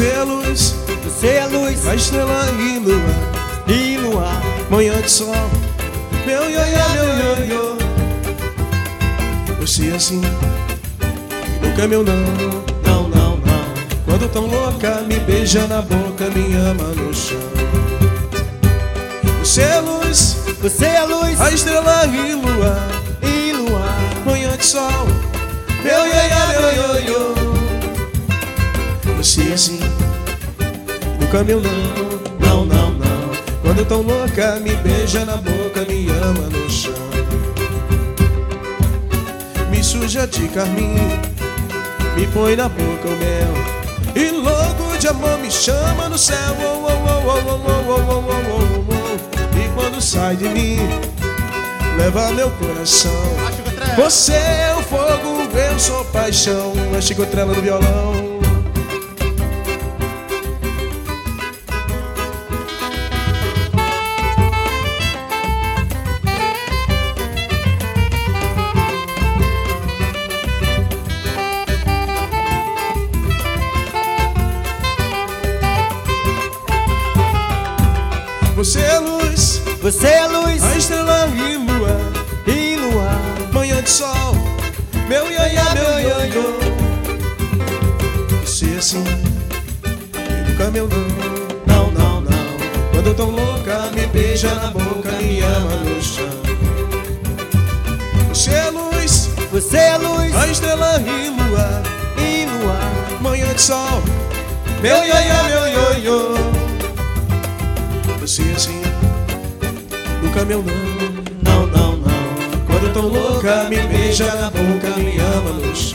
Você é luz, você é luz, a estrela e luar, manhã de sol, meu ioiô, meu ioiô. Você assim, nunca é meu não. não, não, não. Quando tão louca, me beija na boca, me ama no chão. Você é luz, Você é luz, a estrela e luar, manhã de sol, meu ioiô, meu ioiô. Você assim, nunca meu não. não, não, não. Quando tão louca, me beija na boca, me ama no chão. Me suja de carmim, me põe na boca o mel, e louco de amor me chama no céu. Oh, oh, oh, oh, oh, oh, oh, oh, oh, oh. E quando sai de mim, leva meu coração. Você é o fogo, eu sou paixão. A chicotrela no violão. Você é luz, Você é luz, a estrela e luar, manhã de sol, meu ioiô, meu ioiô. Você assim, e nunca meu não. não, não, não. Quando eu tão louca, me beija na boca, me ama no chão. Você é luz, Você é luz, a estrela e luar, manhã de sol, meu ioiô, meu ioiô. Você assim, nunca meu não. não, não, não. Quando tão louca, me beija na boca, me ama no chão.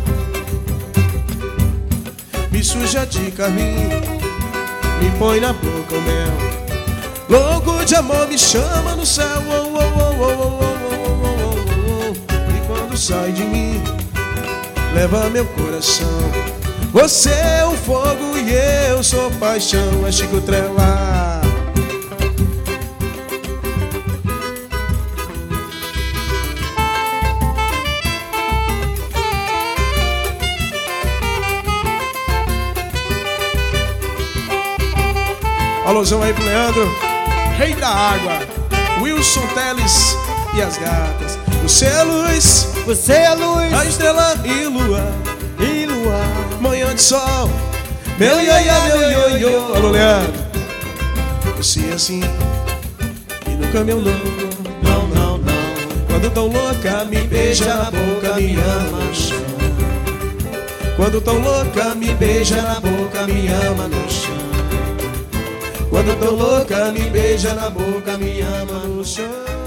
Me suja de carmim, me põe na boca o mel, louco de amor me chama no céu. Oh, oh, oh, oh, oh, oh, oh, oh, oh. E quando sai de mim, leva meu coração. Você é o fogo e eu sou paixão. É chicotrela. Alôzão aí pro Leandro, rei da água, Wilson Teles e as gatas. Você é luz, Você é luz, a estrela e luar, manhã de sol, meu ioiô, meu ioiô. Alô Leandro, você assim, e nunca meu não. não, não, não. Quando tão louca, me beija na boca, me ama no chão. Quando tão louca, me beija na boca, me ama no chão. Quando tão louca, me beija na boca, me ama no chão.